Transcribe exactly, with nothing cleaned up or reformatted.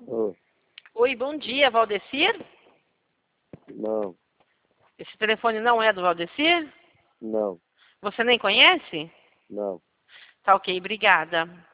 Ô, Oi, bom dia, Valdecir? não, Esse telefone não é do Valdecir? não, Você nem conhece? não. Tá ok, obrigada.